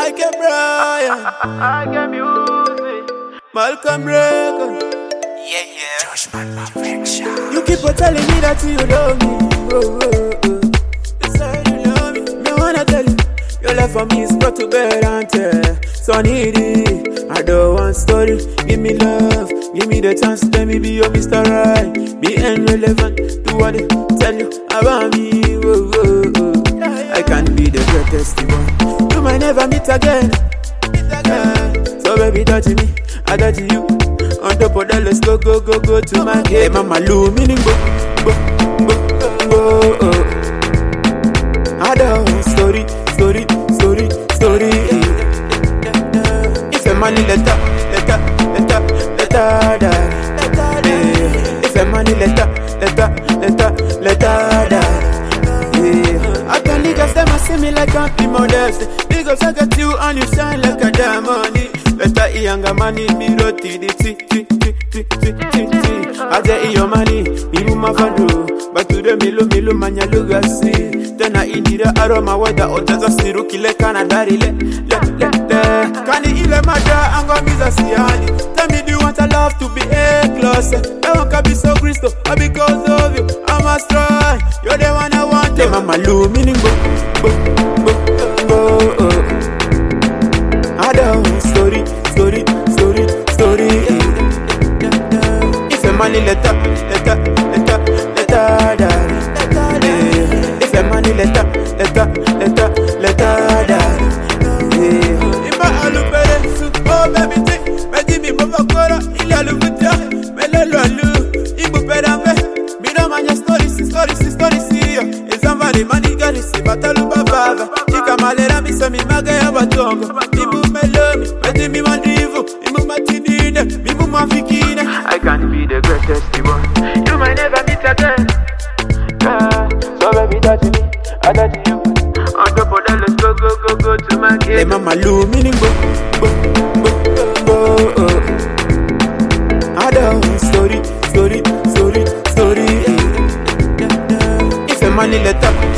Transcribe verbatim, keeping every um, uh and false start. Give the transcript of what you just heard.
I get Brian, I get music. Malcolm Record. Yeah, yeah. Judgment perfection. You keep on telling me that you love me. Oh, oh, oh. You say you love me. Me wanna tell you, your love for me is brought to bed and tell. So needy, I don't want story. Give me love, give me the chance. Let me be your Mister Right. Be irrelevant. Do what they tell you about me. Oh, oh, oh. I can be the greatest one. You might never meet again. Yeah. So baby, touch me, I touch you. On top of that, let's go, go, go, go to my game. Hey, mama, Lou, meaning go, go, go, go, oh. I don't story, story, story, story. If a money letter, letter, letter, letter, die. If a money letter, letter, letter, letter, die. I can niggas them a see me like can't be modest. Niggas I got you and you shine like a diamond. Better younger money, me roti di ti ti ti ti ti ti ti. I say your money, me mama fado. But to the milu milu manya lugasi. Then I eat the aroma weather or just a siru kile Canada le le le le. Can you ile mada ango miza siani? Tell me do you want a love to be a close? I want to be so Christo, but because of you, I must try. You're the one I want. Hey, mama, Lou, meaning go, go, go, go, oh. I don't story, story, story, story. If a money let up, let up, let up, let up, die. If a money let up, let up, let up, let up, die. If I alu pere, oh baby, take, baby, me move a quarter, il a le butia, me le lo alu, ibu pere me, me no manya story, story, story, story. Somebody money got it, see bataluba baba. Ika malera mi se mi magaya batongo. Ibu melomi, meti mi mandivu. Ibu matidine, ibu mafikine. I can be the greatest one. You might never meet again. Yeah. So baby touch me, I touch you. On top of that, let's go, go, go, go to my game. Hey mama Lou, meaning go, go, go, go, oh. I don't story, story, story, story. Money let up.